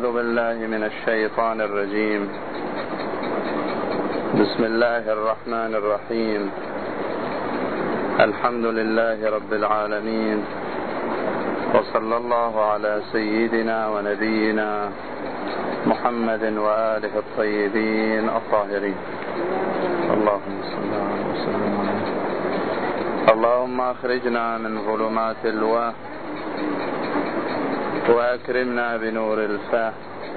أعوذ بالله من الشيطان الرجيم. بسم الله الرحمن الرحيم. الحمد لله رب العالمين، وصلى الله على سيدنا ونبينا محمد وآله الطيبين الطاهرين. اللهم صل وسلم عليه. اللهم أخرجنا من ظلمات الوهم وأكرمنا بنور الفهم.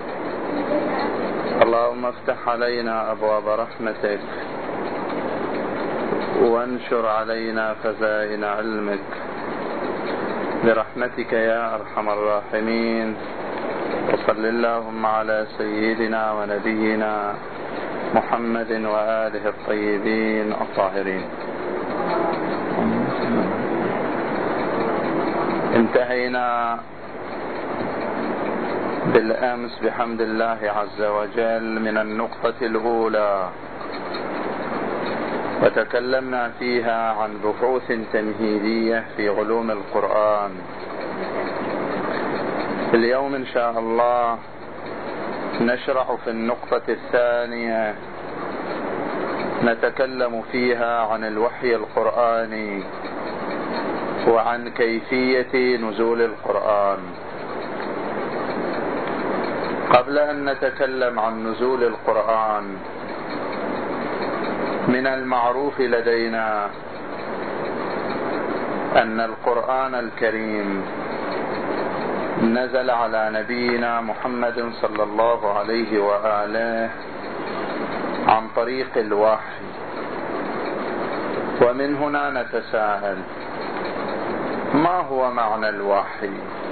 اللهم افتح علينا أبواب رحمتك وانشر علينا خزائن علمك برحمتك يا أرحم الراحمين. وصل اللهم على سيدنا ونبينا محمد وآله الطيبين الطاهرين. انتهينا بالأمس بحمد الله عز وجل من النقطة الأولى، وتكلمنا فيها عن بحوث تمهيدية في علوم القرآن. اليوم إن شاء الله نشرع في النقطة الثانية، نتكلم فيها عن الوحي القرآني وعن كيفية نزول القرآن. قبل أن نتكلم عن نزول القرآن، من المعروف لدينا أن القرآن الكريم نزل على نبينا محمد صلى الله عليه وآله عن طريق الوحي. ومن هنا نتساءل: ما هو معنى الوحي؟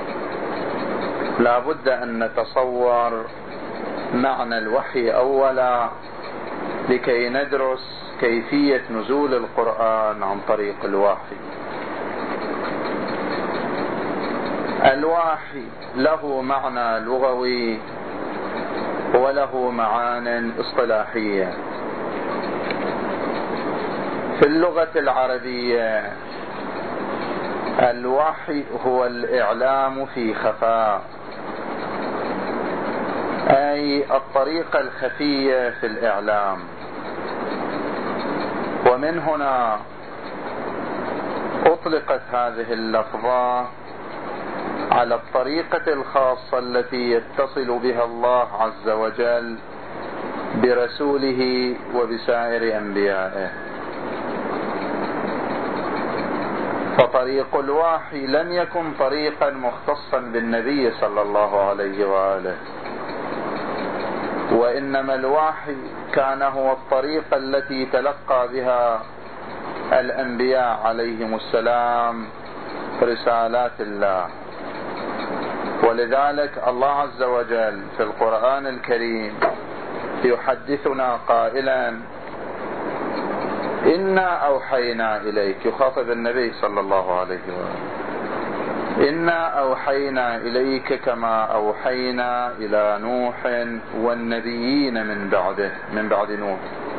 لا بد أن نتصور معنى الوحي أولا لكي ندرس كيفية نزول القرآن عن طريق الوحي. الوحي له معنى لغوي وله معان اصطلاحية. في اللغة العربية الوحي هو الإعلام في خفاء، أي الطريقة الخفية في الإعلام. ومن هنا أطلقت هذه اللفظة على الطريقة الخاصة التي يتصل بها الله عز وجل برسوله وبسائر أنبيائه. فطريق الوحي لم يكن طريقا مختصا بالنبي صلى الله عليه وآله، وإنما الوحي كان هو الطريقة التي تلقى بها الأنبياء عليهم السلام رسالات الله. ولذلك الله عز وجل في القرآن الكريم يحدثنا قائلا: إنا أوحينا إليك، يخاطب النبي صلى الله عليه وآله: إنا أوحينا إليك كما أوحينا إلى نوح والنبيين من بعد نوح،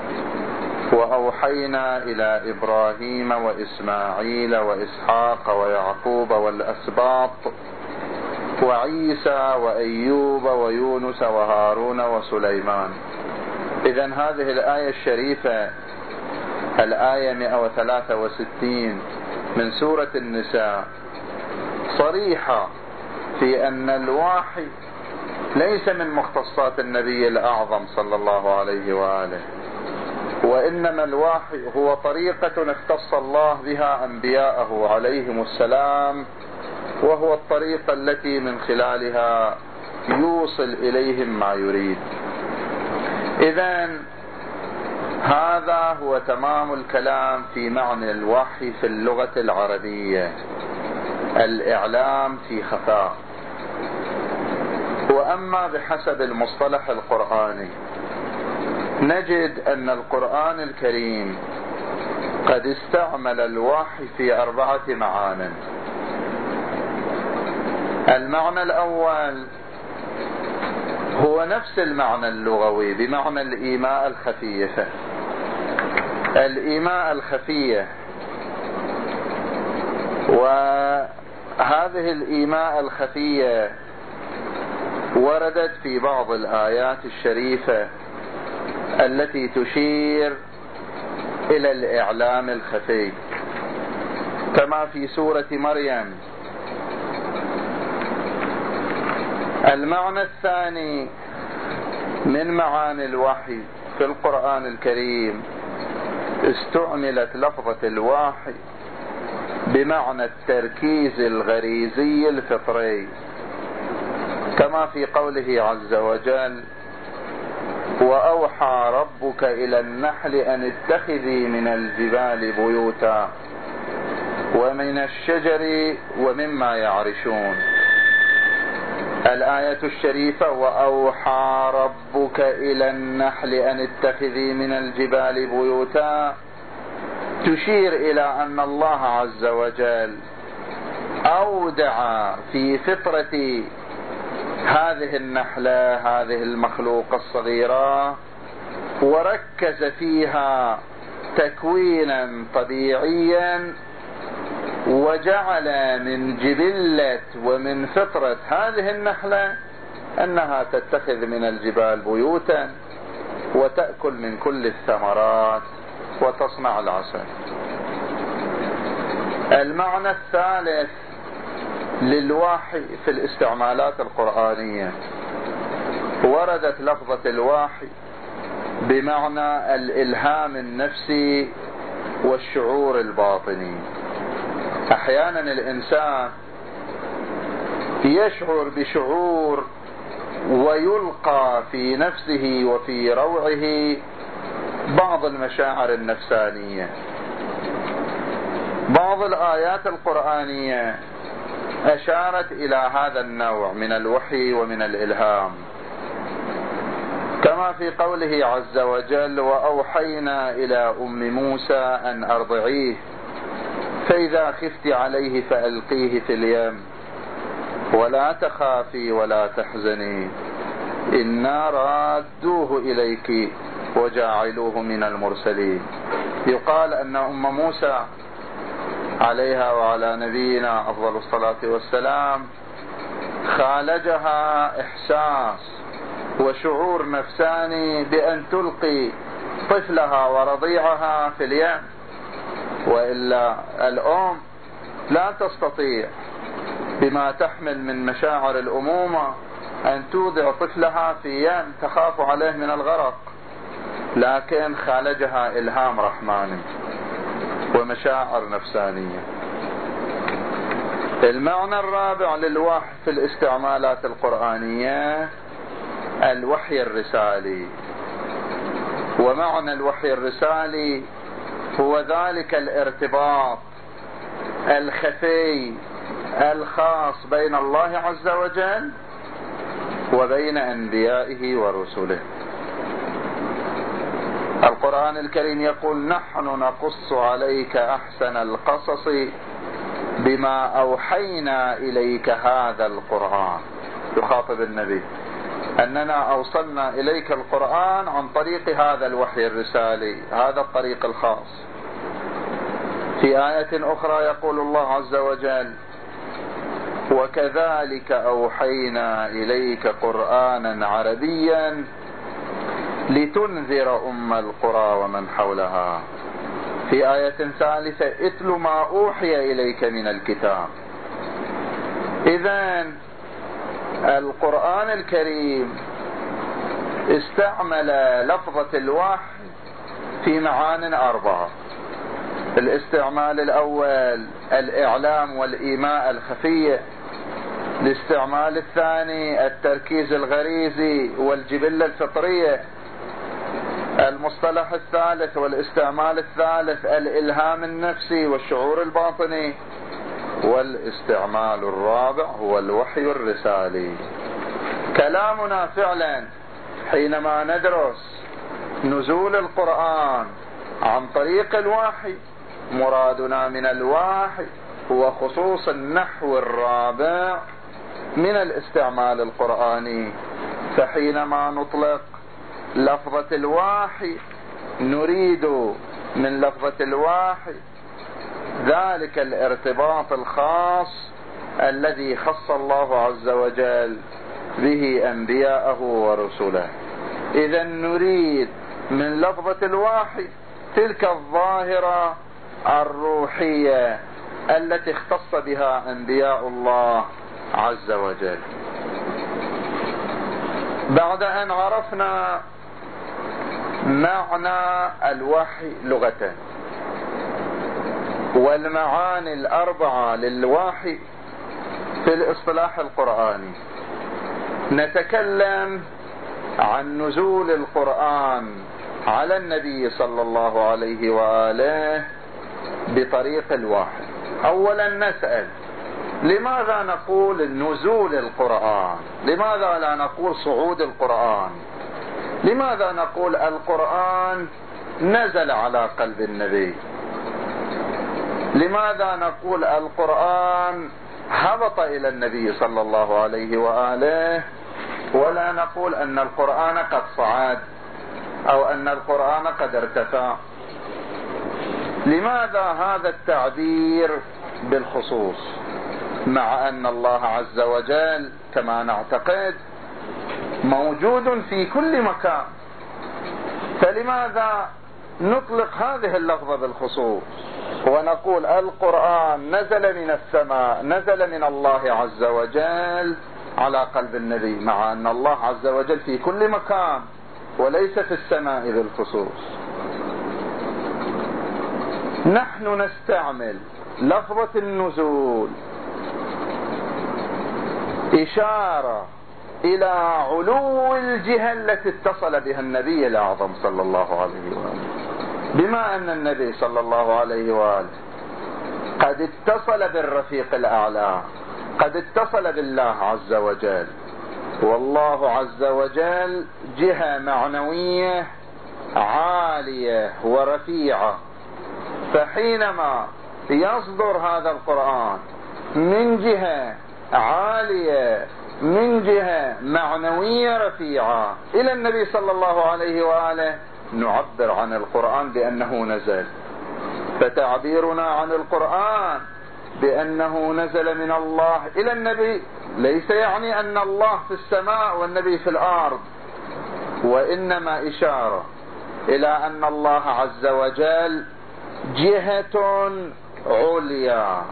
وأوحينا إلى إبراهيم وإسماعيل وإسحاق ويعقوب والأسباط وعيسى وأيوب ويونس وهارون وسليمان. إذن هذه الآية الشريفة، الآية 163 من سورة النساء، صريحة في أن الوحي ليس من مختصات النبي الأعظم صلى الله عليه وآله، وإنما الوحي هو طريقة اختص الله بها أنبياءه عليهم السلام، وهو الطريقة التي من خلالها يوصل إليهم ما يريد. إذن هذا هو تمام الكلام في معنى الوحي في اللغة العربية: الإعلام في خفاء. وأما بحسب المصطلح القرآني، نجد أن القرآن الكريم قد استعمل الوحي في 4 معان. المعنى الأول هو نفس المعنى اللغوي بمعنى الإيماء الخفية. الإيماء الخفية، وهذه الإيماء الخفية وردت في بعض الآيات الشريفة التي تشير إلى الإعلام الخفي، كما في سورة مريم. المعنى الثاني من معاني الوحي في القرآن الكريم استعملت لفظة الوحي بمعنى التركيز الغريزي الفطري، كما في قوله عز وجل: وأوحى ربك إلى النحل أن اتخذي من الجبال بيوتا ومن الشجر ومما يعرشون. الآية الشريفة وأوحى ربك إلى النحل أن اتخذي من الجبال بيوتا تشير إلى أن الله عز وجل أودع في فطرة هذه النحلة، هذه المخلوقة الصغيرة، وركز فيها تكوينا طبيعيا، وجعل من جبلة ومن فطرة هذه النحلة أنها تتخذ من الجبال بيوتا وتأكل من كل الثمرات وتصنع العسل. المعنى الثالث للوحي في الاستعمالات القرآنية، وردت لفظة الوحي بمعنى الإلهام النفسي والشعور الباطني. أحيانا الإنسان يشعر بشعور ويلقى في نفسه وفي روعه بعض المشاعر النفسانية. بعض الآيات القرآنية أشارت إلى هذا النوع من الوحي ومن الإلهام، كما في قوله عز وجل: وأوحينا إلى أم موسى أن أرضعيه فإذا خفت عليه فألقيه في اليم ولا تخافي ولا تحزني إنا رادوه إليك وجاعلوه من المرسلين. يقال أن أم موسى عليها وعلى نبينا أفضل الصلاة والسلام خالجها إحساس وشعور نفساني بأن تلقي طفلها ورضيعها في اليم، وإلا الأم لا تستطيع بما تحمل من مشاعر الأمومة أن تودع طفلها في يم تخاف عليه من الغرق، لكن خالجها إلهام رحماني ومشاعر نفسانية. المعنى الرابع للوحي في الاستعمالات القرآنية الوحي الرسالي. ومعنى الوحي الرسالي هو ذلك الارتباط الخفي الخاص بين الله عز وجل وبين أنبيائه ورسله. القرآن الكريم يقول: نحن نقص عليك أحسن القصص بما أوحينا إليك هذا القرآن. يخاطب النبي أننا أوصلنا إليك القرآن عن طريق هذا الوحي الرسالي، هذا الطريق الخاص. في آية أخرى يقول الله عز وجل: وكذلك أوحينا إليك قرآنا عربيا لتنذر أم القرى ومن حولها. في آية ثالثة: اتل ما أوحي إليك من الكتاب. إذن القرآن الكريم استعمل لفظة الوحي في معان 4. الاستعمال الأول الإعلام والإيماء الخفية، الاستعمال الثاني التركيز الغريزي والجبلة الفطرية، المصطلح الثالث والاستعمال الثالث الإلهام النفسي والشعور الباطني، والاستعمال الرابع هو الوحي الرسالي. كلامنا فعلا حينما ندرس نزول القرآن عن طريق الوحي، مرادنا من الوحي هو خصوص النحو الرابع من الاستعمال القرآني. فحينما نطلق لفظة الوحي نريد من لفظة الوحي ذلك الارتباط الخاص الذي خص الله عز وجل به أنبياءه ورسله. إذا نريد من لفظة الوحي تلك الظاهرة الروحية التي اختص بها أنبياء الله عز وجل. بعد أن عرفنا معنى الوحي لغة والمعاني الأربعة للوحي في الاصطلاح القرآني، نتكلم عن نزول القرآن على النبي صلى الله عليه وآله بطريق الوحي. أولا نسأل: لماذا نقول نزول القرآن؟ لماذا لا نقول صعود القرآن؟ لماذا نقول القرآن نزل على قلب النبي؟ لماذا نقول القرآن هبط إلى النبي صلى الله عليه وآله، ولا نقول أن القرآن قد صعد أو أن القرآن قد ارتفع؟ لماذا هذا التعبير بالخصوص مع أن الله عز وجل كما نعتقد موجود في كل مكان؟ فلماذا نطلق هذه اللفظة بالخصوص ونقول القرآن نزل من السماء، نزل من الله عز وجل على قلب النبي، مع أن الله عز وجل في كل مكان وليس في السماء بالخصوص؟ نحن نستعمل لفظة النزول إشارة إلى علو الجهة التي اتصل بها النبي الأعظم صلى الله عليه وآله. بما أن النبي صلى الله عليه وآله قد اتصل بالرفيق الأعلى، قد اتصل بالله عز وجل، والله عز وجل جهة معنوية عالية ورفيعة، فحينما يصدر هذا القرآن من جهة عالية، من جهة معنوية رفيعة إلى النبي صلى الله عليه وآله، نعبر عن القرآن بأنه نزل. فتعبيرنا عن القرآن بأنه نزل من الله إلى النبي ليس يعني أن الله في السماء والنبي في الأرض، وإنما إشارة إلى أن الله عز وجل جهة عليا،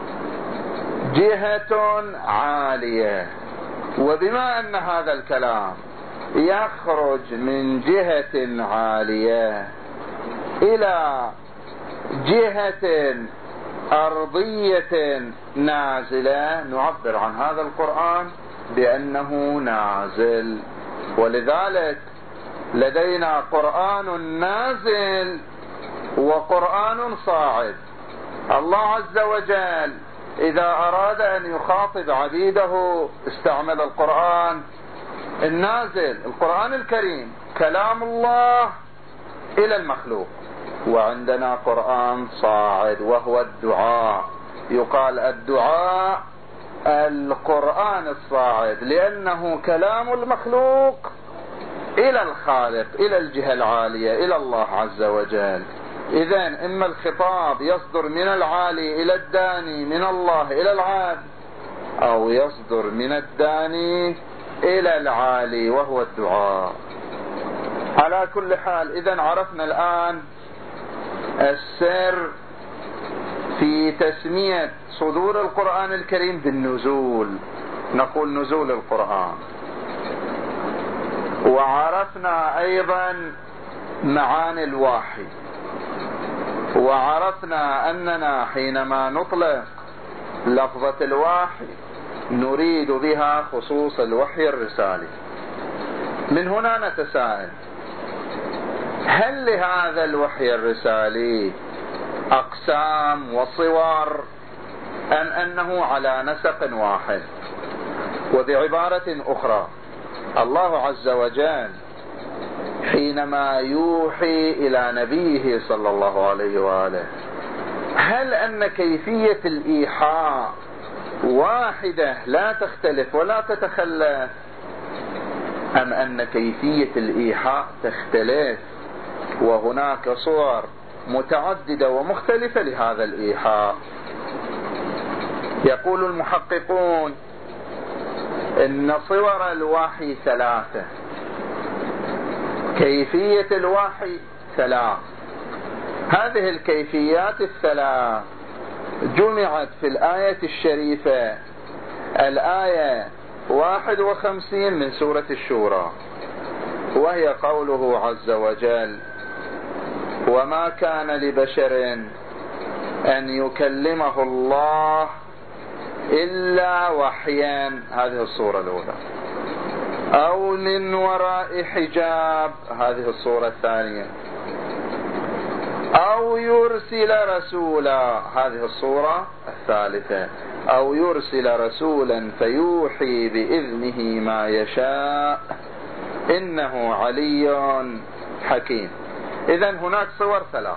جهة عالية. وبما أن هذا الكلام يخرج من جهة عالية إلى جهة أرضية نازلة، نعبر عن هذا القرآن بأنه نازل. ولذلك لدينا قرآن نازل وقرآن صاعد. الله عز وجل إذا أراد أن يخاطب عبيده استعمل القرآن النازل، القرآن الكريم، كلام الله إلى المخلوق. وعندنا قرآن صاعد وهو الدعاء، يقال الدعاء القرآن الصاعد لأنه كلام المخلوق إلى الخالق، إلى الجهة العالية، إلى الله عز وجل. إذن إما الخطاب يصدر من العالي إلى الداني، من الله إلى العبد، أو يصدر من الداني إلى العالي وهو الدعاء. على كل حال، إذن عرفنا الآن السر في تسمية صدور القرآن الكريم بالنزول، نقول نزول القرآن. وعرفنا أيضا معاني الوحي، وعرفنا أننا حينما نطلق لفظة الوحي نريد بها خصوص الوحي الرسالي. من هنا نتساءل: هل لهذا الوحي الرسالي أقسام وصور أم أنه على نسق واحد؟ وبعبارة أخرى، الله عز وجل حينما يوحي إلى نبيه صلى الله عليه وآله، هل أن كيفية الإيحاء واحدة لا تختلف ولا تتخلف، أم أن كيفية الإيحاء تختلف وهناك صور متعددة ومختلفة لهذا الإيحاء؟ يقول المحققون: إن صور الوحي ثلاثة، كيفية الوحي ثلاث. هذه الكيفيات الثلاث جمعت في الآية الشريفة، الآية 51 من سورة الشورى، وهي قوله عز وجل: وما كان لبشر أن يكلمه الله إلا وحيا، هذه الصورة الأولى، أو من وراء حجاب، هذه الصورة الثانية، أو يرسل رسولا، هذه الصورة الثالثة، أو يرسل رسولا فيوحي بإذنه ما يشاء إنه علي حكيم. إذن هناك صور ثلاث.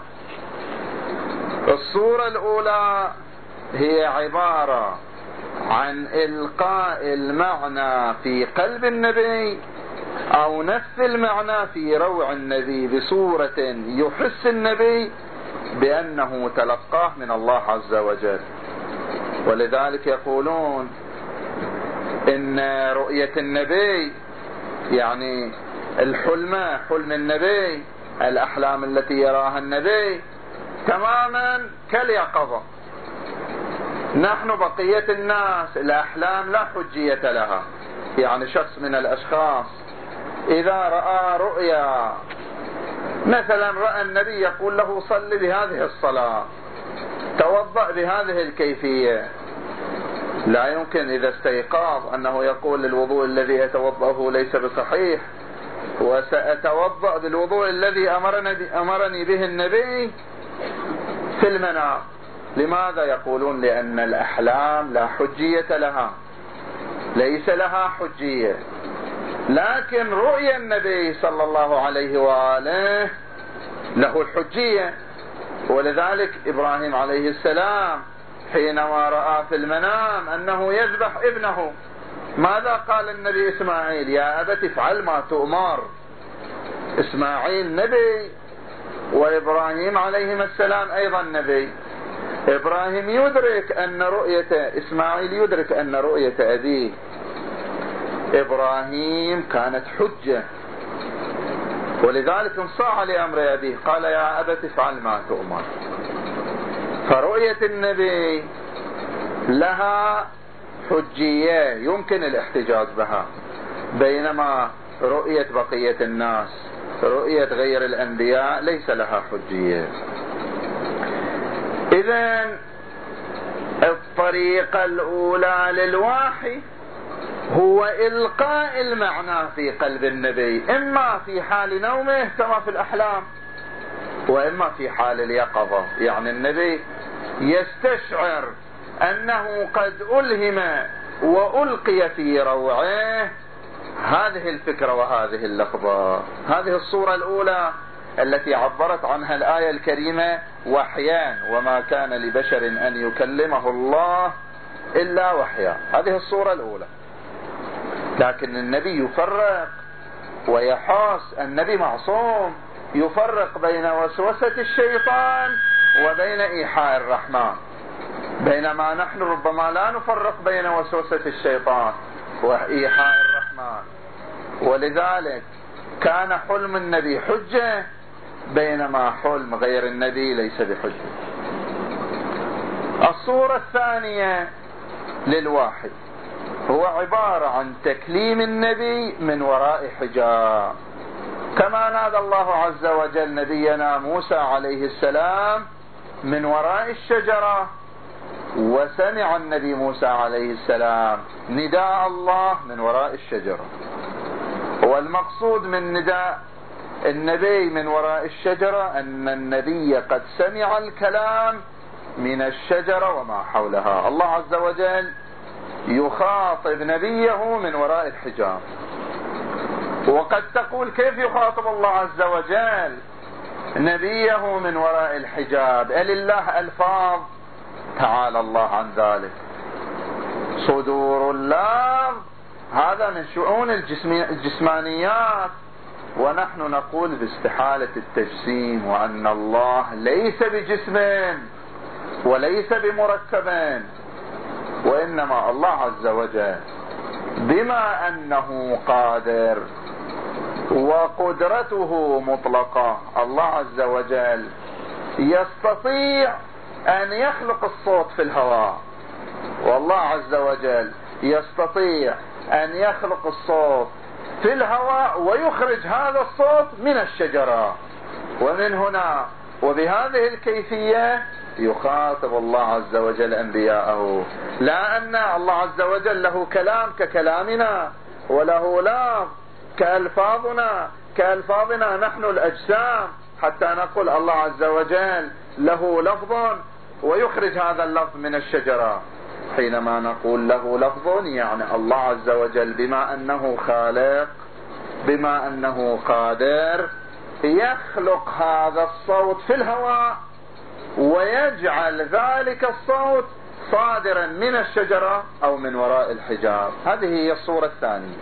الصورة الأولى هي عبارة عن إلقاء المعنى في قلب النبي أو نفس المعنى في روع النبي بصورة يحس النبي بأنه تلقاه من الله عز وجل. ولذلك يقولون إن رؤية النبي يعني الحلم، حلم النبي، الأحلام التي يراها النبي تماما كاليقظة. نحن بقية الناس الأحلام لا حجية لها. يعني شخص من الأشخاص إذا رأى رؤيا، مثلا رأى النبي يقول له صل بهذه الصلاة، توضأ بهذه الكيفية، لا يمكن إذا استيقظ أنه يقول الوضوء الذي أتوضأه ليس بصحيح وسأتوضأ بالوضوء الذي أمرني به النبي في المنام. لماذا؟ يقولون لأن الأحلام لا حجية لها، ليس لها حجية. لكن رؤيا النبي صلى الله عليه وآله له الحجية. ولذلك إبراهيم عليه السلام حينما رأى في المنام أنه يذبح ابنه، ماذا قال النبي إسماعيل؟ يا أبت افعل ما تؤمر. إسماعيل نبي وإبراهيم عليهما السلام أيضا نبي. إبراهيم يدرك أن رؤية إسماعيل يدرك أن رؤية أبيه إبراهيم كانت حجة، ولذلك انصاع لأمر أبيه، قال يا أبت افعل ما تؤمر. فرؤية النبي لها حجية يمكن الاحتجاج بها، بينما رؤية بقية الناس، رؤية غير الأنبياء ليس لها حجية. إذن الطريقة الأولى للوحي هو إلقاء المعنى في قلب النبي، إما في حال نومه كما في الأحلام، وإما في حال اليقظة. يعني النبي يستشعر أنه قد ألهم وألقي في روعه هذه الفكرة وهذه اللحظة. هذه الصورة الأولى التي عبرت عنها الآية الكريمة وحيان، وما كان لبشر أن يكلمه الله إلا وحيا، هذه الصورة الأولى. لكن النبي يفرق ويحاس، النبي معصوم، يفرق بين وسوسة الشيطان وبين إيحاء الرحمن، بينما نحن ربما لا نفرق بين وسوسة الشيطان وإيحاء الرحمن. ولذلك كان حلم النبي حجة، بينما حلم غير النبي ليس بحجة. الصورة الثانية للواحد هو عبارة عن تكليم النبي من وراء حجاب، كما نادى الله عز وجل نبينا موسى عليه السلام من وراء الشجرة، وسمع النبي موسى عليه السلام نداء الله من وراء الشجرة. والمقصود من نداء النبي من وراء الشجرة أن النبي قد سمع الكلام من الشجرة وما حولها. الله عز وجل يخاطب نبيه من وراء الحجاب. وقد تقول كيف يخاطب الله عز وجل نبيه من وراء الحجاب؟ لله ألفاظ، تعالى الله عن ذلك. صدور اللفظ هذا من شؤون الجسمانيات، ونحن نقول باستحالة التجسيم، وأن الله ليس بجسم وليس بمركب، وإنما الله عز وجل بما أنه قادر وقدرته مطلقة، الله عز وجل يستطيع أن يخلق الصوت في الهواء، والله عز وجل يستطيع أن يخلق الصوت في الهواء ويخرج هذا الصوت من الشجرة. ومن هنا وبهذه الكيفية يخاطب الله عز وجل أنبياءه، لا أن الله عز وجل له كلام ككلامنا وله لفظ كألفاظنا نحن الأجسام، حتى نقول الله عز وجل له لفظ ويخرج هذا اللفظ من الشجرة. حينما نقول له لفظ يعني الله عز وجل بما أنه خالق، بما أنه قادر، يخلق هذا الصوت في الهواء ويجعل ذلك الصوت صادرا من الشجرة أو من وراء الحجاب. هذه هي الصورة الثانية.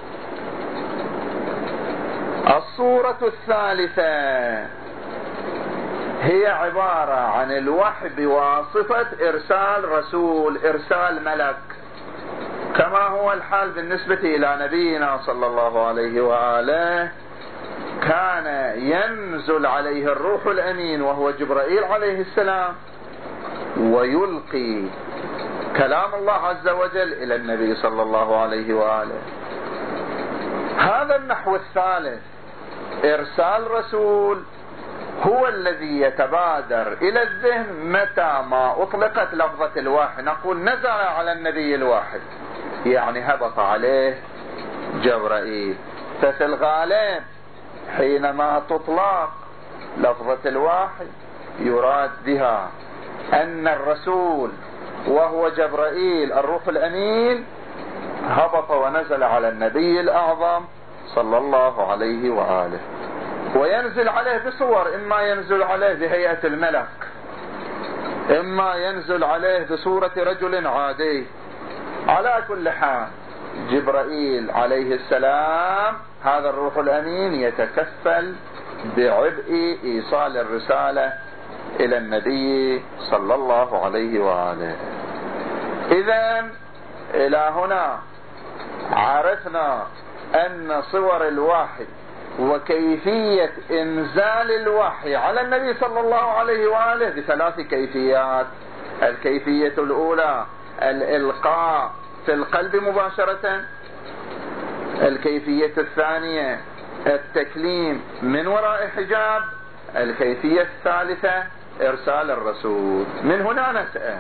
الصورة الثالثة هي عبارة عن الوحي بواسطة إرسال رسول، إرسال ملك، كما هو الحال بالنسبة إلى نبينا صلى الله عليه وآله. كان ينزل عليه الروح الأمين وهو جبرائيل عليه السلام ويلقي كلام الله عز وجل إلى النبي صلى الله عليه وآله. هذا النحو الثالث، إرسال رسول، هو الذي يتبادر إلى الذهن متى ما أطلقت لفظة الوحي. نقول نزل على النبي الواحد، يعني هبط عليه جبرائيل. ففي الغالب حينما تطلق لفظة الوحي يراد بها أن الرسول وهو جبرائيل الروح الأمين هبط ونزل على النبي الأعظم صلى الله عليه وآله، وينزل عليه بصور، إما ينزل عليه بهيئة الملك، إما ينزل عليه بصورة رجل عادي. على كل حال جبرائيل عليه السلام هذا الروح الأمين يتكفل بعبء إيصال الرسالة إلى النبي صلى الله عليه وآله. إذن إلى هنا عرفنا أن صور الوحي وكيفية إنزال الوحي على النبي صلى الله عليه وآله بثلاث كيفيات. الكيفية الأولى الإلقاء في القلب مباشرة، الكيفية الثانية التكليم من وراء حجاب، الكيفية الثالثة إرسال الرسول. من هنا نسأل،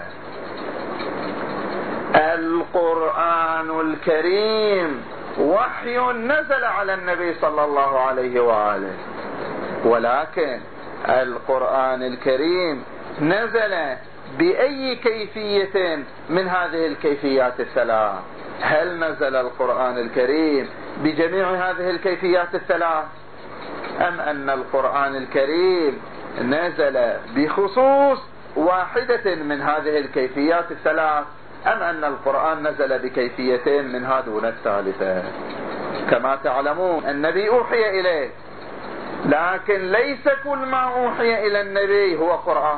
القرآن الكريم وحي نزل على النبي صلى الله عليه وآله، ولكن القرآن الكريم نزل بأي كيفية من هذه الكيفيات الثلاث؟ هل نزل القرآن الكريم بجميع هذه الكيفيات الثلاث، أم أن القرآن الكريم نزل بخصوص واحدة من هذه الكيفيات الثلاث، أم أن القرآن نزل بكيفيتين منها دون الثالثة؟ كما تعلمون النبي أوحي إليه، لكن ليس كل ما أوحي إلى النبي هو قرآن.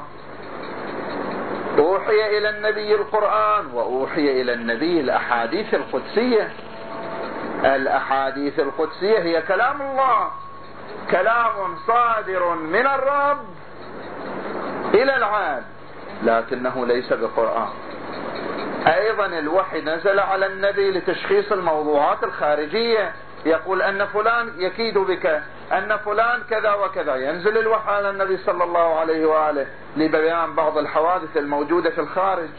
أوحي إلى النبي القرآن وأوحي إلى النبي الأحاديث القدسية. الأحاديث القدسية هي كلام الله، كلام صادر من الرب إلى العالم، لكنه ليس بقرآن. أيضا الوحي نزل على النبي لتشخيص الموضوعات الخارجية، يقول أن فلان يكيد بك، أن فلان كذا وكذا، ينزل الوحي على النبي صلى الله عليه وآله لبيان بعض الحوادث الموجودة في الخارج.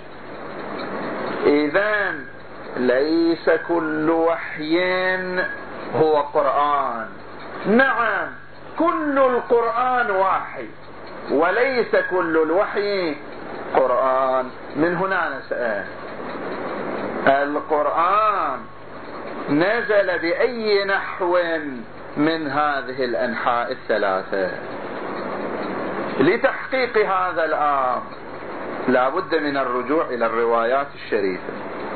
إذن ليس كل وحي هو قرآن. نعم كل القرآن وحي، وليس كل الوحي قرآن. من هنا نسأل، القرآن نزل بأي نحو من هذه الأنحاء الثلاثة؟ لتحقيق هذا الأمر لا بد من الرجوع إلى الروايات الشريفة.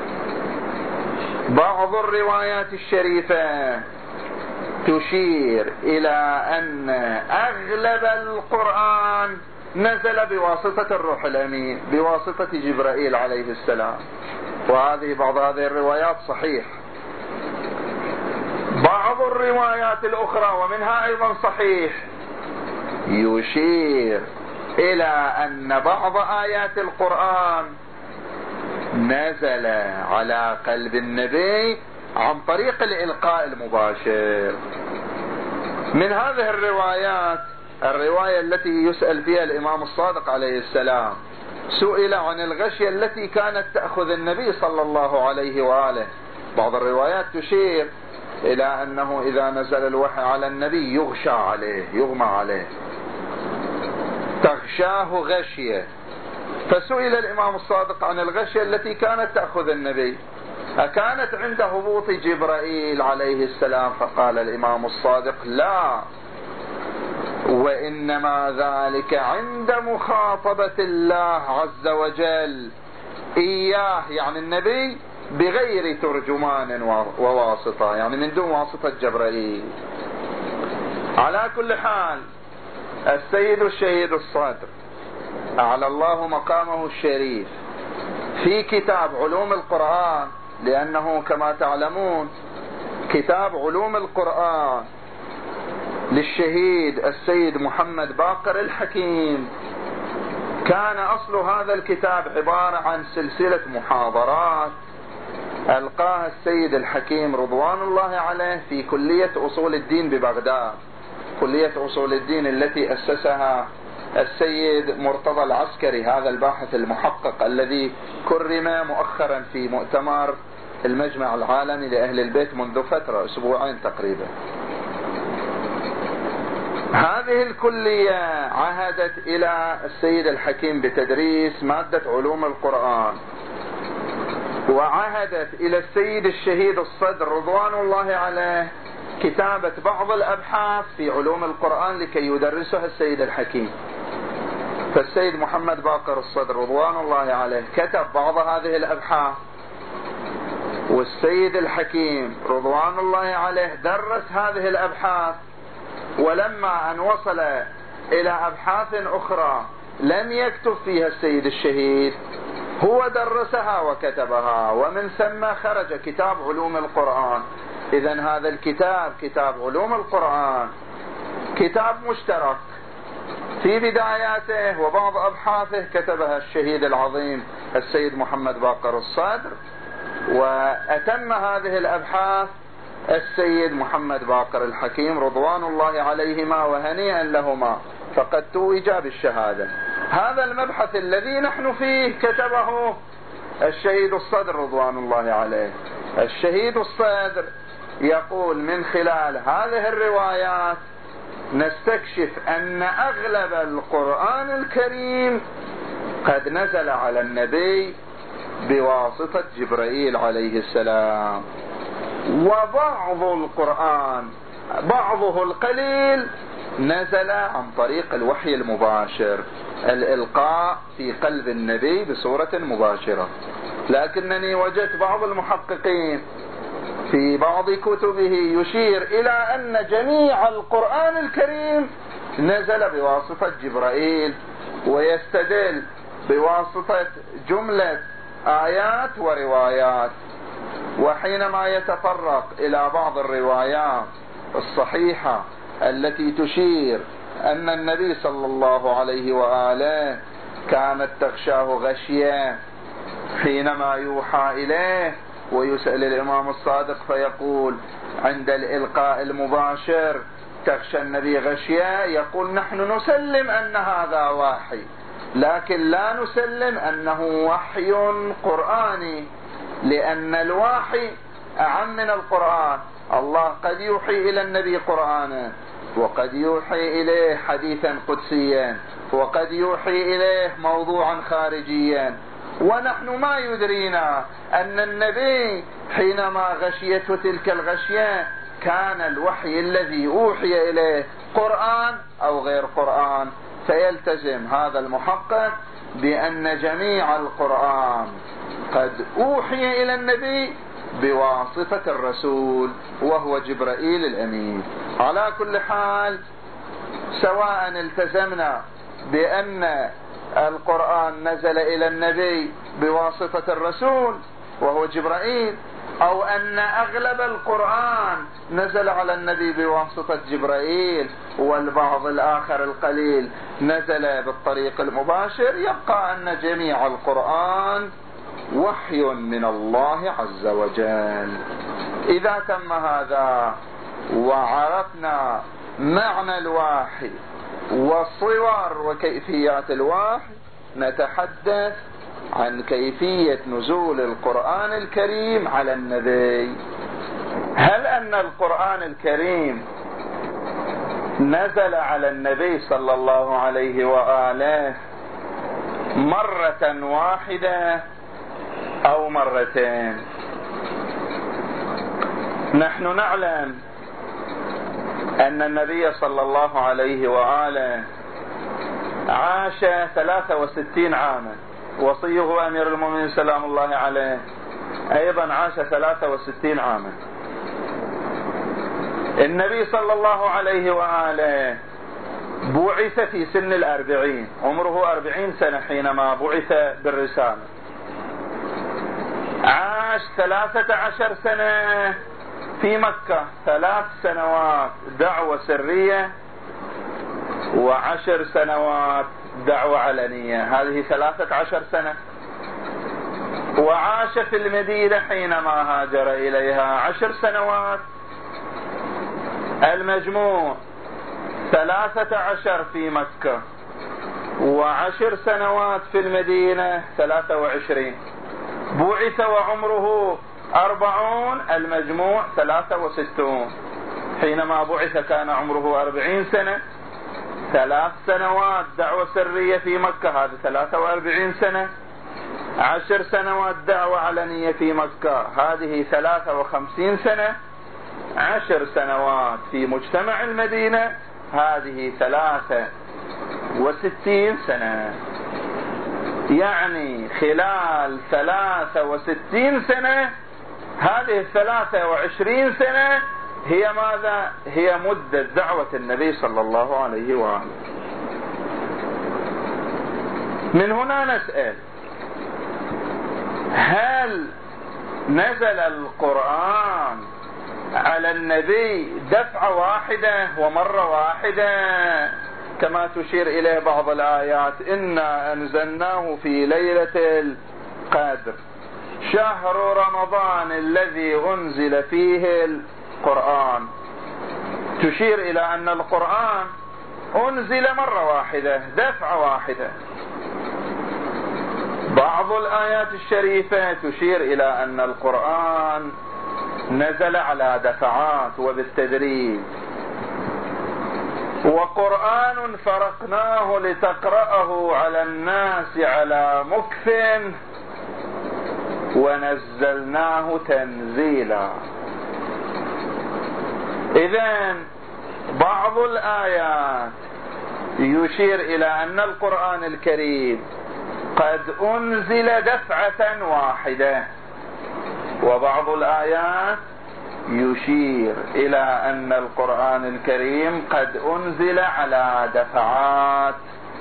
بعض الروايات الشريفة تشير إلى أن أغلب القرآن نزل بواسطة الروح الأمين، بواسطة جبرائيل عليه السلام، وهذه بعض هذه الروايات صحيح. بعض الروايات الأخرى ومنها أيضا صحيح يشير إلى أن بعض آيات القرآن نزل على قلب النبي عن طريق الإلقاء المباشر. من هذه الروايات الرواية التي يسأل فيها الإمام الصادق عليه السلام، سئل عن الغشية التي كانت تأخذ النبي صلى الله عليه وآله. بعض الروايات تشير إلى أنه إذا نزل الوحي على النبي يغشى عليه، يغمى عليه، تغشاه غشية. فسئل الإمام الصادق عن الغشية التي كانت تأخذ النبي، أكانت عند هبوط جبرائيل عليه السلام؟ فقال الإمام الصادق لا، وإنما ذلك عند مخاطبة الله عز وجل إياه، يعني النبي، بغير ترجمان وواسطة، يعني من دون واسطة جبرائيل. على كل حال السيد الشهيد الصدر أعلى الله مقامه الشريف في كتاب علوم القرآن، لأنه كما تعلمون كتاب علوم القرآن للشهيد السيد محمد باقر الحكيم، كان أصل هذا الكتاب عبارة عن سلسلة محاضرات ألقاها السيد الحكيم رضوان الله عليه في كلية أصول الدين ببغداد، كلية أصول الدين التي أسسها السيد مرتضى العسكري، هذا الباحث المحقق الذي كرم مؤخرا في مؤتمر المجمع العالمي لأهل البيت منذ فترة أسبوعين تقريبا. هذه الكلية عهدت إلى السيد الحكيم بتدريس مادة علوم القرآن، وعهدت إلى السيد الشهيد الصدر رضوان الله عليه كتابة بعض الأبحاث في علوم القرآن لكي يدرسها السيد الحكيم. فالسيد محمد باقر الصدر رضوان الله عليه كتب بعض هذه الأبحاث، والسيد الحكيم رضوان الله عليه درس هذه الأبحاث. ولما أن وصل إلى أبحاث أخرى لم يكتب فيها السيد الشهيد، هو درسها وكتبها، ومن ثم خرج كتاب علوم القرآن. إذن هذا الكتاب كتاب علوم القرآن كتاب مشترك في بداياته، وبعض أبحاثه كتبها الشهيد العظيم السيد محمد باقر الصدر، وأتم هذه الأبحاث السيد محمد باقر الحكيم رضوان الله عليهما وهنيئا لهما، فقد توجا بالشهادة. هذا المبحث الذي نحن فيه كتبه الشهيد الصدر رضوان الله عليه. الشهيد الصدر يقول من خلال هذه الروايات نستكشف أن أغلب القرآن الكريم قد نزل على النبي بواسطة جبرائيل عليه السلام، وبعض القرآن بعضه القليل نزل عن طريق الوحي المباشر، الإلقاء في قلب النبي بصورة مباشرة. لكنني وجدت بعض المحققين في بعض كتبه يشير إلى أن جميع القرآن الكريم نزل بواسطة جبرائيل، ويستدل بواسطة جملة آيات وروايات. وحينما يتطرق إلى بعض الروايات الصحيحة التي تشير أن النبي صلى الله عليه وآله كانت تغشاه غشية حينما يوحى إليه، ويسأل الإمام الصادق فيقول عند الإلقاء المباشر تغشى النبي غشية، يقول نحن نسلم أن هذا وحي، لكن لا نسلم أنه وحي قرآني، لأن الوحي أعم من القرآن. الله قد يوحي إلى النبي قرآنا، وقد يوحي إليه حديثا قدسيا، وقد يوحي إليه موضوعا خارجيا، ونحن ما يدرينا أن النبي حينما غشيته تلك الغشية كان الوحي الذي أوحي إليه قرآن أو غير قرآن. فيلتزم هذا المحقق بأن جميع القرآن قد أوحي إلى النبي بواسطة الرسول وهو جبرائيل الأمين. على كل حال سواء التزمنا بأن القرآن نزل إلى النبي بواسطة الرسول وهو جبرائيل، أو أن أغلب القرآن نزل على النبي بواسطة جبرائيل والبعض الآخر القليل نزل بالطريق المباشر، يبقى أن جميع القرآن وحي من الله عز وجل. إذا تم هذا وعرفنا معنى الوحي والصور وكيفيات الوحي، نتحدث عن كيفية نزول القرآن الكريم على النبي. هل أن القرآن الكريم نزل على النبي صلى الله عليه وآله مرة واحدة أو مرتين؟ نحن نعلم أن النبي صلى الله عليه وآله عاش 63 عاما، وصيه أمير المؤمنين سلام الله عليه أيضا عاش 63 عاما. النبي صلى الله عليه وآله بعث في سن 40، عمره 40 سنة حينما بعث بالرسالة. عاش 13 سنة في مكة، 3 سنوات دعوة سرية و10 سنوات دعوة علنية، هذه 13 سنة. وعاش في المدينة حينما هاجر إليها 10 سنوات، المجموع 13 في مكة و10 سنوات في المدينة 23. بعث وعمره 40، المجموع 63. حينما بعث كان عمره 40 سنة، 3 سنوات دعوة سرية في مكة، هذه 43 سنة. 10 سنوات دعوة علنية في مكة، هذه 53 سنة. 10 سنوات في مجتمع المدينة، هذه 63 سنة. يعني خلال 63 سنة، هذه 23 سنة هي ماذا؟ هي مدة دعوة النبي صلى الله عليه وآله. من هنا نسأل: هل نزل القرآن على النبي دفعة واحدة ومرة واحدة كما تشير إليه بعض الآيات؟ إنا أنزلناه في ليلة القدر، شهر رمضان الذي أنزل فيه القرآن. تشير إلى أن القرآن أنزل مرة واحدة، دفعة واحدة. بعض الآيات الشريفة تشير إلى أن القرآن نزل على دفعات وبالتدريج. وقرآن فرقناه لتقرأه على الناس على مكث ونزلناه تنزيلا. إذن بعض الآيات يشير إلى أن القرآن الكريم قد أنزل دفعة واحدة، وبعض الآيات يشير إلى أن القرآن الكريم قد أنزل على دفعات،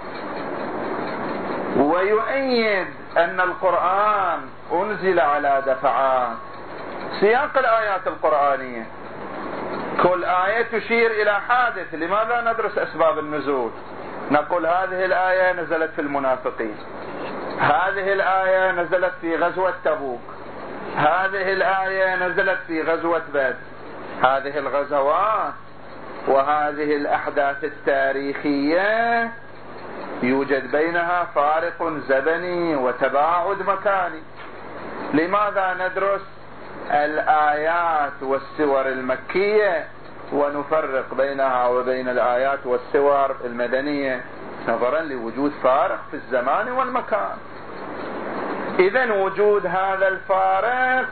ويؤيد أن القرآن أنزل على دفعات سياق الآيات القرآنية. كل آية تشير إلى حادث. لماذا ندرس أسباب النزول؟ نقول هذه الآية نزلت في المنافقين، هذه الآية نزلت في غزوة تبوك، هذه الآية نزلت في غزوة بدر. هذه الغزوات وهذه الأحداث التاريخية يوجد بينها فارق زمني وتباعد مكاني. لماذا ندرس الآيات والسور المكية ونفرق بينها وبين الآيات والسور المدنية؟ نظرا لوجود فارق في الزمان والمكان. إذن وجود هذا الفارق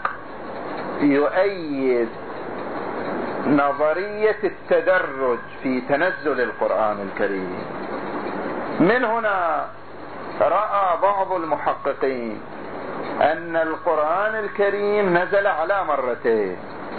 يؤيد نظرية التدرج في تنزل القرآن الكريم. من هنا رأى بعض المحققين أن القرآن الكريم نزل على مرتين.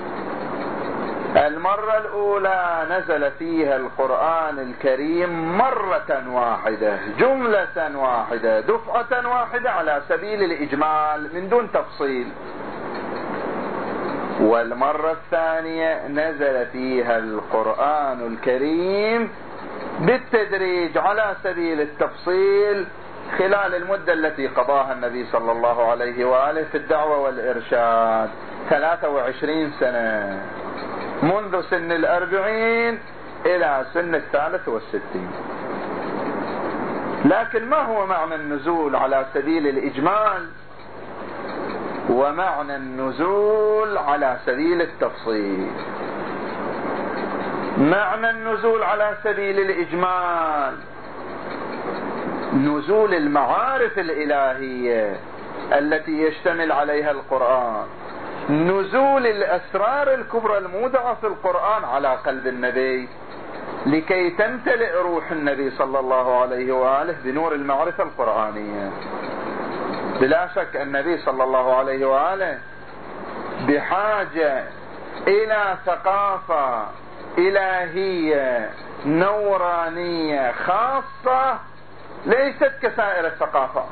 المرة الأولى نزل فيها القرآن الكريم مرة واحدة، جملة واحدة، دفعة واحدة، على سبيل الإجمال من دون تفصيل. والمرة الثانية نزل فيها القرآن الكريم بالتدريج على سبيل التفصيل خلال المدة التي قضاها النبي صلى الله عليه وآله في الدعوة والإرشاد، 23 سنة، منذ سن 40 إلى سن 63. لكن ما هو معنى النزول على سبيل الإجمال ومعنى النزول على سبيل التفصيل؟ معنى النزول على سبيل الإجمال نزول المعارف الإلهية التي يشتمل عليها القرآن، نزول الأسرار الكبرى المودعة في القرآن على قلب النبي لكي تمتلئ روح النبي صلى الله عليه وآله بنور المعرفة القرآنية. بلا شك النبي صلى الله عليه وآله بحاجة إلى ثقافة إلهية نورانية خاصة ليست كسائر الثقافات.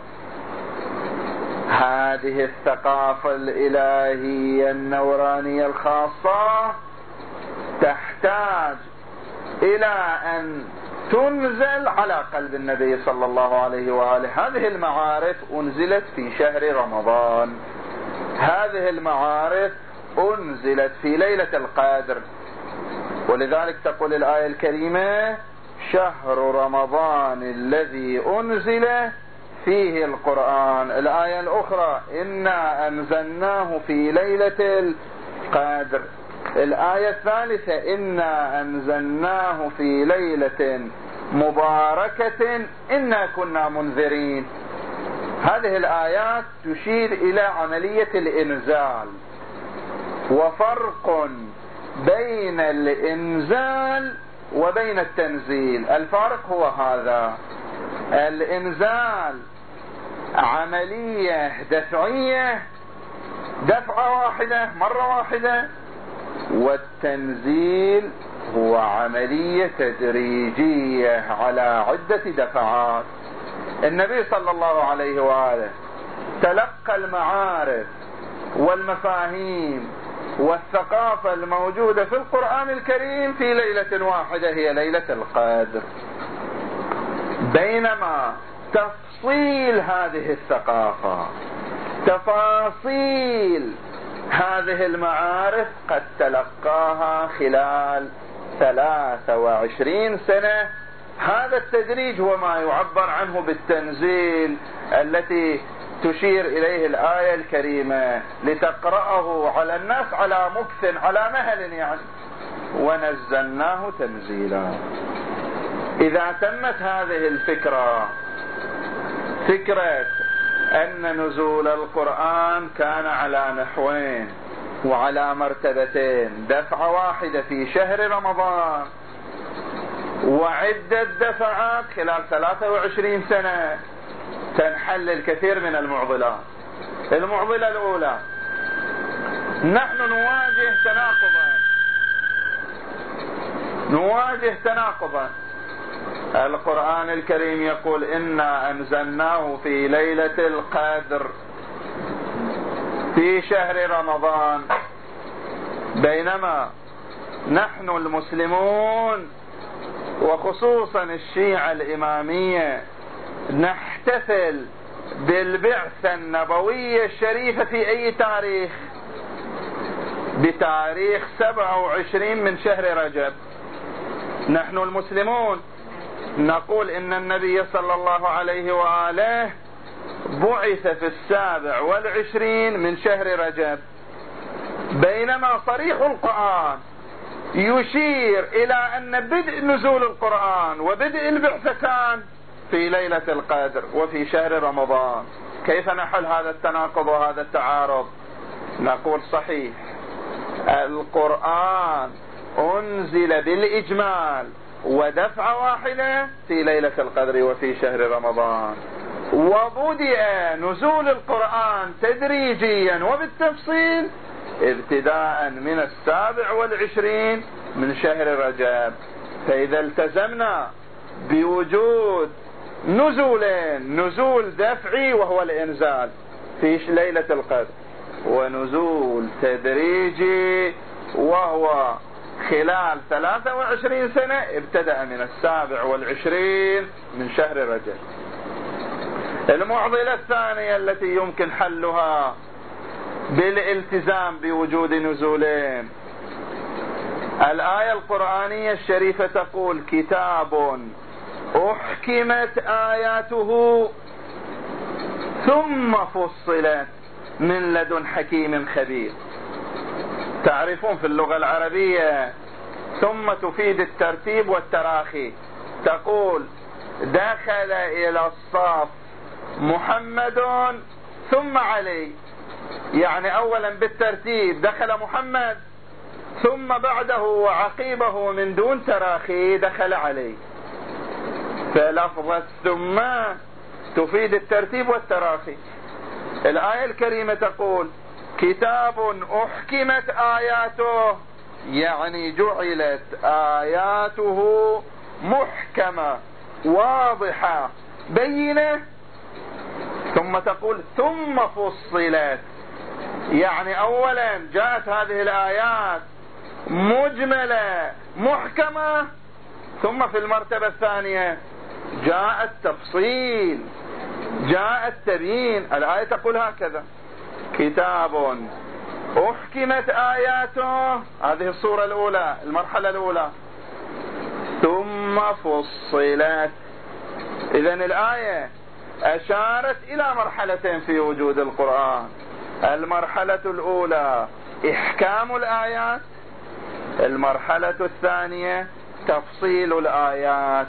هذه الثقافة الإلهية النورانية الخاصة تحتاج إلى أن تنزل على قلب النبي صلى الله عليه وآله. هذه المعارف أنزلت في شهر رمضان، هذه المعارف أنزلت في ليلة القدر، ولذلك تقول الآية الكريمة: شهر رمضان الذي أنزل فيه القرآن. الآية الأخرى: إنا أنزلناه في ليلة القدر. الآية الثالثة: إنا أنزلناه في ليلة مباركة إنا كنا منذرين. هذه الآيات تشير إلى عملية الإنزال، وفرق بين الإنزال وبين التنزيل. الفارق هو هذا: الإنزال عملية دفعية، دفعة واحدة مرة واحدة، والتنزيل هو عملية تدريجية على عدة دفعات. النبي صلى الله عليه وآله تلقى المعارف والمفاهيم والثقافة الموجودة في القرآن الكريم في ليلة واحدة هي ليلة القدر، بينما تفصيل هذه الثقافة، تفاصيل هذه المعارف قد تلقاها خلال 23 سنة. هذا التدريج هو ما يعبر عنه بالتنزيل التي تشير إليه الآية الكريمة: لتقرأه على الناس على مكث، على مهل يعني، ونزلناه تنزيلا. إذا تمت هذه الفكرة، فكرة أن نزول القرآن كان على نحوين وعلى مرتبتين: دفعة واحدة في شهر رمضان وعدة دفعات خلال 23 سنة، تنحل الكثير من المعضلات. المعضلة الأولى: نحن نواجه تناقضا. القرآن الكريم يقول: إنا أنزلناه في ليلة القدر في شهر رمضان، بينما نحن المسلمون وخصوصا الشيعة الإمامية نحتفل بالبعثة النبوية الشريفة في أي تاريخ؟ بتاريخ 27 من شهر رجب. نحن المسلمون نقول إن النبي صلى الله عليه وآله بعث في 27 من شهر رجب، بينما صريح القرآن يشير إلى أن بدء نزول القرآن وبدء البعثة كان في ليلة القدر وفي شهر رمضان. كيف نحل هذا التناقض وهذا التعارض؟ نقول: صحيح، القرآن أنزل بالإجمال ودفعة واحدة في ليلة القدر وفي شهر رمضان، وبدأ نزول القرآن تدريجيا وبالتفصيل ابتداء من 27 من شهر رجب. فإذا التزمنا بوجود نزولين: نزول دفعي وهو الإنزال في ليلة القدر، ونزول تدريجي، وهو خلال 23 سنة ابتدأ من 27 من شهر رجب. المعضلة الثانية التي يمكن حلها بالالتزام بوجود نزولين، الآية القرآنية الشريفة تقول: كتاب أحكمت آياته ثم فصلت من لدن حكيم خبير. تعرفون في اللغة العربية ثم تفيد الترتيب والتراخي. تقول: دخل إلى الصف محمد ثم علي، يعني أولا بالترتيب دخل محمد، ثم بعده وعقيبه من دون تراخي دخل علي. فلفظة ثم تفيد الترتيب والتراخي. الآية الكريمة تقول: كتاب أحكمت آياته، يعني جعلت آياته محكمة واضحة بينة. ثم تقول: ثم فصلت، يعني أولا جاءت هذه الآيات مجملة محكمة، ثم في المرتبة الثانية جاء التفصيل، جاء التبيين. الآية تقول هكذا: كتاب أحكمت آياته، هذه الصورة الأولى، المرحلة الأولى، ثم فصلت. إذن الآية أشارت إلى مرحلتين في وجود القرآن: المرحلة الأولى إحكام الآيات، المرحلة الثانية تفصيل الآيات.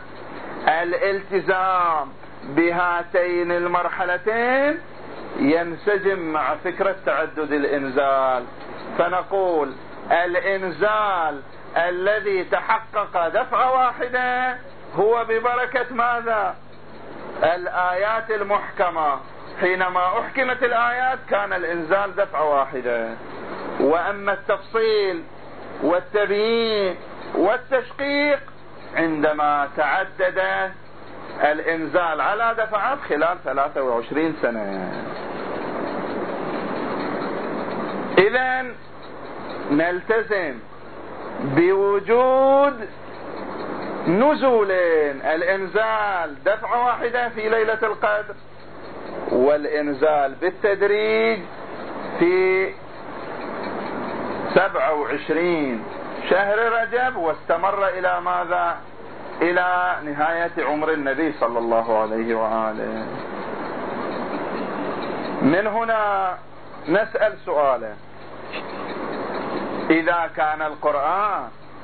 الالتزام بهاتين المرحلتين ينسجم مع فكرة تعدد الإنزال، فنقول: الإنزال الذي تحقق دفعة واحدة هو ببركة ماذا؟ الآيات المحكمة. حينما أحكمت الآيات كان الإنزال دفعة واحدة. وأما التفصيل والتبيين والتشقيق عندما تعدد الإنزال على دفعات خلال 23 سنة. إذن نلتزم بوجود نزولين: الإنزال دفعة واحدة في ليلة القدر، والإنزال بالتدريج في 27 شهر رجب، واستمر إلى ماذا؟ إلى نهاية عمر النبي صلى الله عليه وآله. من هنا نسأل سؤالا: إذا كان القرآن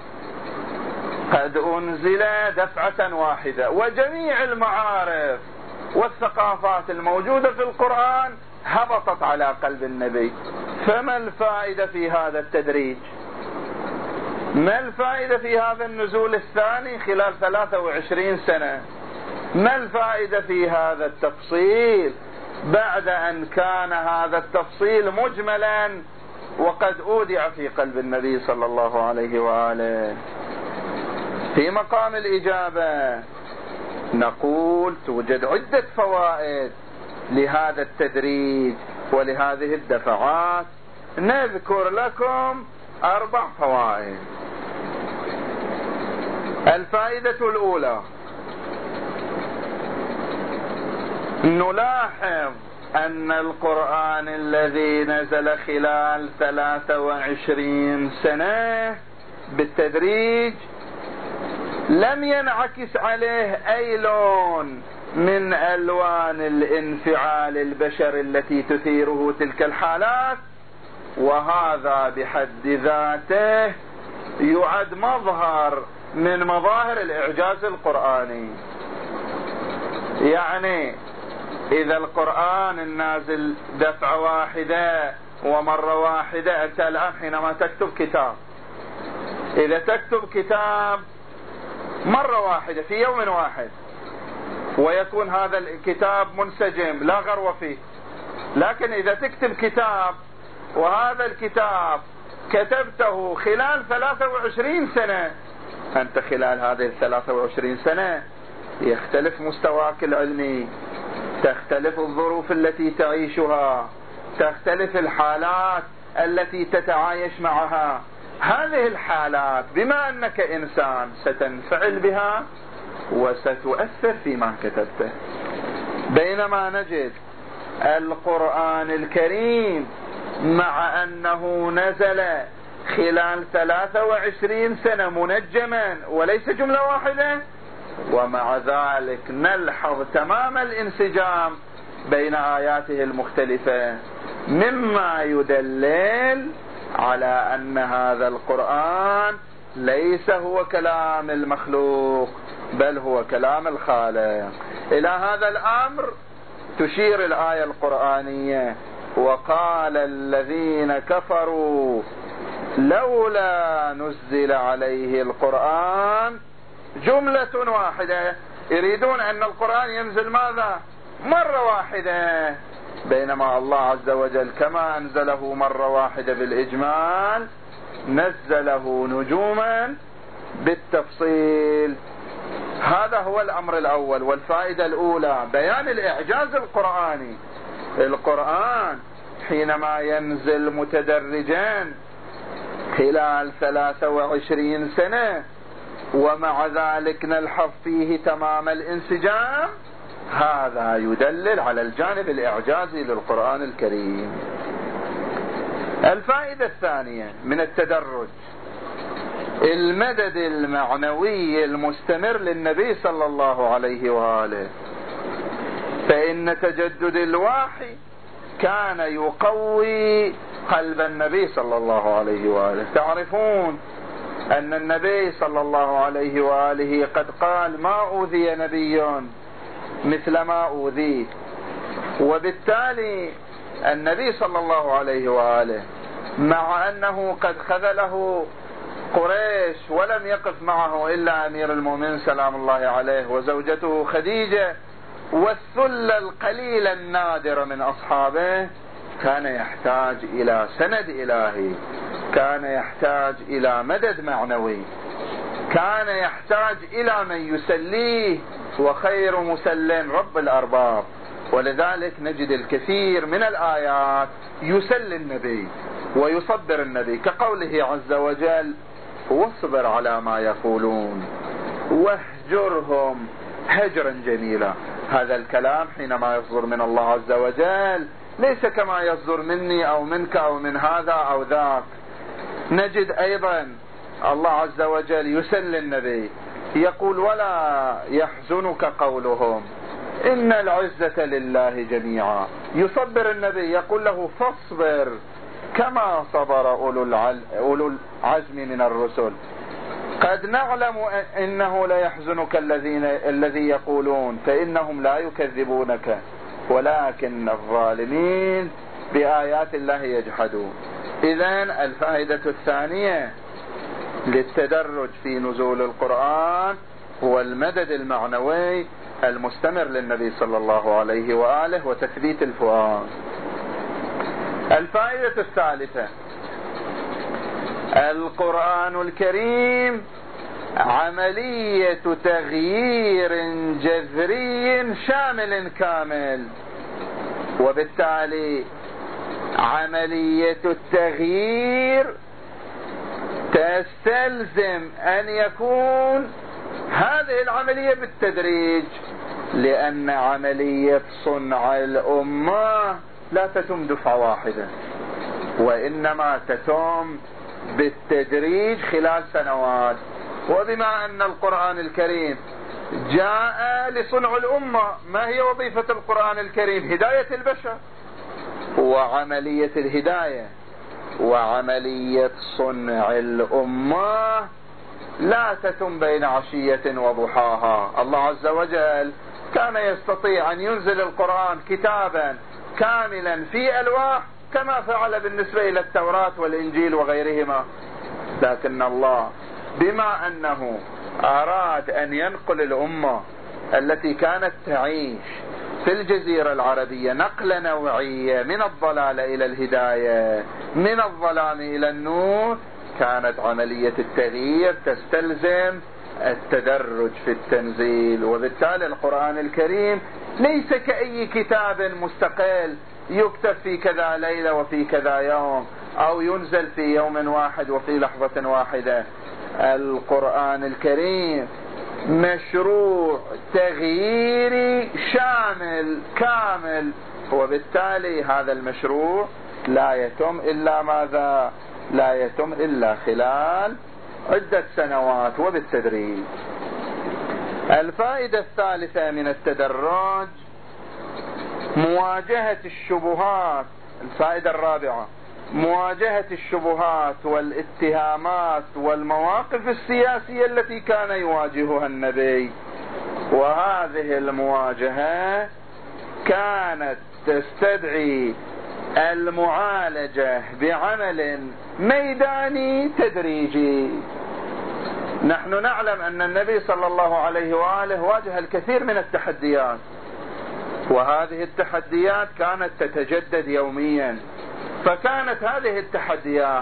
قد أنزل دفعة واحدة وجميع المعارف والثقافات الموجودة في القرآن هبطت على قلب النبي، فما الفائدة في هذا التدريج؟ ما الفائدة في هذا النزول الثاني خلال 23 سنة؟ ما الفائدة في هذا التفصيل بعد أن كان هذا التفصيل مجملا وقد أودع في قلب النبي صلى الله عليه وآله؟ في مقام الإجابة نقول: توجد عدة فوائد لهذا التدريج ولهذه الدفعات. نذكر لكم 4 فوائد. الفائدة الأولى: نلاحظ أن القرآن الذي نزل خلال 23 سنة بالتدريج لم ينعكس عليه أي لون من ألوان الانفعال البشري التي تثيره تلك الحالات، وهذا بحد ذاته يعد مظهر من مظاهر الإعجاز القرآني. يعني إذا القرآن النازل دفعة واحدة ومرة واحدة، أنت الآن حينما تكتب كتاب، إذا تكتب كتاب مرة واحدة في يوم واحد ويكون هذا الكتاب منسجم لا غرو فيه، لكن إذا تكتب كتاب وهذا الكتاب كتبته خلال 23 سنة، أنت خلال هذه 23 سنة يختلف مستواك العلمي، تختلف الظروف التي تعيشها، تختلف الحالات التي تتعايش معها. هذه الحالات بما أنك إنسان ستنفعل بها وستؤثر فيما كتبته. بينما نجد القرآن الكريم مع أنه نزل خلال 23 سنة منجما وليس جملة واحدة، ومع ذلك نلحظ تمام الانسجام بين آياته المختلفة، مما يدلل على أن هذا القرآن ليس هو كلام المخلوق بل هو كلام الخالق. إلى هذا الأمر تشير الآية القرآنية: وقال الذين كفروا لولا نزل عليه القرآن جملة واحدة. يريدون أن القرآن ينزل ماذا؟ مرة واحدة، بينما الله عز وجل كما أنزله مرة واحدة بالإجمال نزله نجوما بالتفصيل. هذا هو الأمر الأول. والفائدة الأولى بيان الإعجاز القرآني. القرآن حينما ينزل متدرجا خلال 23 سنة ومع ذلك نلحظ فيه تمام الانسجام، هذا يدلل على الجانب الإعجازي للقرآن الكريم. الفائدة الثانية من التدرج: المدد المعنوي المستمر للنبي صلى الله عليه وآله. فإن تجدد الوحي كان يقوي قلب النبي صلى الله عليه وآله. تعرفون أن النبي صلى الله عليه وآله قد قال: ما أوذي نبي مثل ما أوذيه. وبالتالي النبي صلى الله عليه وآله مع أنه قد خذله قريش ولم يقف معه إلا أمير المؤمنين سلام الله عليه وزوجته خديجة والثلة القليلة النادرة من أصحابه، كان يحتاج إلى سند إلهي، كان يحتاج إلى مدد معنوي، كان يحتاج إلى من يسليه، وخير مسل رب الأرباب. ولذلك نجد الكثير من الآيات يسلي النبي ويصبر النبي، كقوله عز وجل: واصبر على ما يقولون واهجرهم هجرا جميلا. هذا الكلام حينما يصدر من الله عز وجل ليس كما يصدر مني أو منك أو من هذا أو ذاك. نجد أيضا الله عز وجل يسلي النبي، يقول: ولا يحزنك قولهم إن العزة لله جميعا. يصبر النبي، يقول له: فاصبر كما صبر أولو العزم من الرسل. قد نعلم إنه لا يحزنك الذي يقولون فإنهم لا يكذبونك ولكن الظالمين بآيات الله يجحدون. إذن الفائدة الثانية للتدرج في نزول القرآن هو المدد المعنوي المستمر للنبي صلى الله عليه وآله وتثبيت الفؤاد. الفائدة الثالثة: القرآن الكريم عملية تغيير جذري شامل كامل، وبالتالي عملية التغيير تستلزم أن يكون هذه العملية بالتدريج، لأن عملية صنع الأمة لا تتم دفعة واحدة، وإنما تتم بالتدريج خلال سنوات. وبما أن القرآن الكريم جاء لصنع الأمة، ما هي وظيفة القرآن الكريم؟ هداية البشر. وعملية الهداية وعملية صنع الأمة لا تتم بين عشية وضحاها. الله عز وجل كان يستطيع أن ينزل القرآن كتابا كاملا في ألواح كما فعل بالنسبة إلى التوراة والإنجيل وغيرهما، لكن الله بما أنه أراد أن ينقل الأمة التي كانت تعيش في الجزيرة العربية نقلة نوعية من الضلال إلى الهداية، من الظلام إلى النور، كانت عملية التغيير تستلزم التدرج في التنزيل. وبالتالي القرآن الكريم ليس كأي كتاب مستقل يكتب في كذا ليلة وفي كذا يوم، أو ينزل في يوم واحد وفي لحظة واحدة. القرآن الكريم مشروع تغييري شامل كامل، وبالتالي هذا المشروع لا يتم إلا ماذا؟ لا يتم إلا خلال عدة سنوات وبالتدريج. الفائدة الثالثة من التدرج مواجهة الشبهات. الفائدة الرابعة مواجهة الشبهات والاتهامات والمواقف السياسية التي كان يواجهها النبي. وهذه المواجهة كانت تستدعي المعالجة بعمل ميداني تدريجي. نحن نعلم أن النبي صلى الله عليه وآله واجه الكثير من التحديات، وهذه التحديات كانت تتجدد يوميا، فكانت هذه التحديات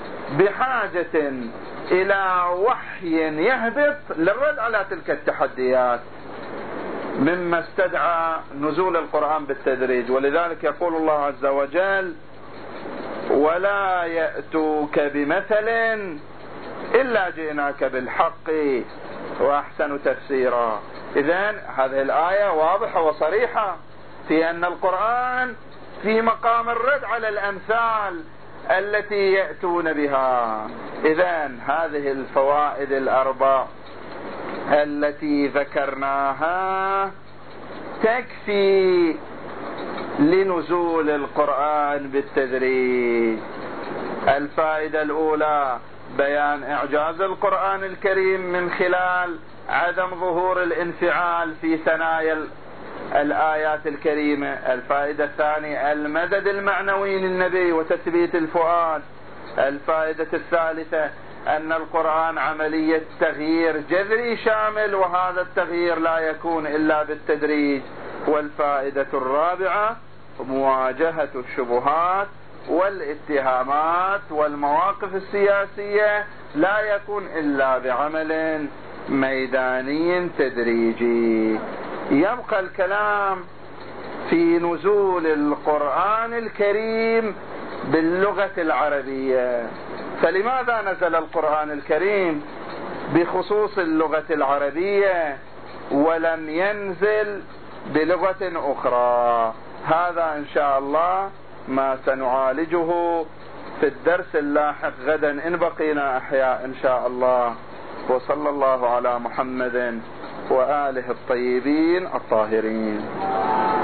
بحاجة إلى وحي يهبط للرد على تلك التحديات، مما استدعى نزول القرآن بالتدريج. ولذلك يقول الله عز وجل: ولا يأتوك بمثل إلا جئناك بالحق وأحسن تفسيرا. إذن هذه الآية واضحة وصريحة في أن القرآن في مقام الرد على الأمثال التي يأتون بها. إذن هذه الفوائد الأربع التي ذكرناها تكفي لنزول القرآن بالتدريج. الفائدة الأولى بيان إعجاز القرآن الكريم من خلال عدم ظهور الانفعال في ثنايا الآيات الكريمة. الفائدة الثانية المدد المعنوي للنبي وتثبيت الفؤاد. الفائدة الثالثة أن القرآن عملية تغيير جذري شامل، وهذا التغيير لا يكون إلا بالتدريج. والفائدة الرابعة مواجهة الشبهات والاتهامات والمواقف السياسية لا يكون إلا بعمل ميداني تدريجي. يبقى الكلام في نزول القرآن الكريم باللغة العربية. فلماذا نزل القرآن الكريم بخصوص اللغة العربية ولم ينزل بلغة أخرى؟ هذا إن شاء الله ما سنعالجه في الدرس اللاحق غدا إن بقينا أحياء إن شاء الله. وصلى الله على محمد وآله الطيبين الطاهرين.